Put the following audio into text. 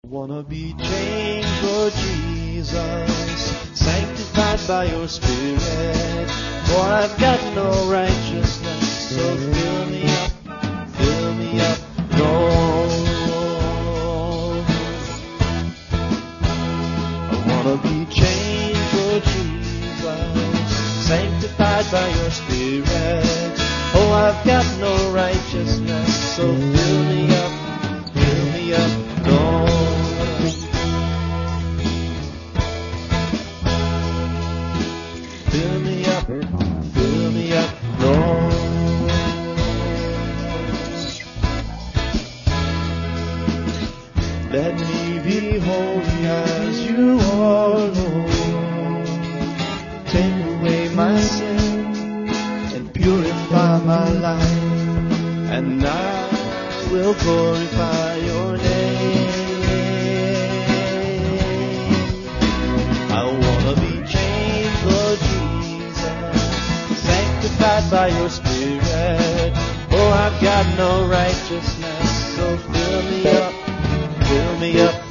Wanna be changed, Lord Jesus, sanctified by your Spirit. For I've got no righteousness, so fill me up, Lord. I wanna be changed, Lord Jesus, sanctified by your Spirit. Oh, I've got no righteousness, so fill me up, Lord. Fill me up, Lord. Let me be holy as you are, Lord. Take away my sin and purify my life, and I will glorify your name. I wanna be changed, Lord Jesus, sanctified by your Spirit. Oh, I've got no righteousness, so fill me up,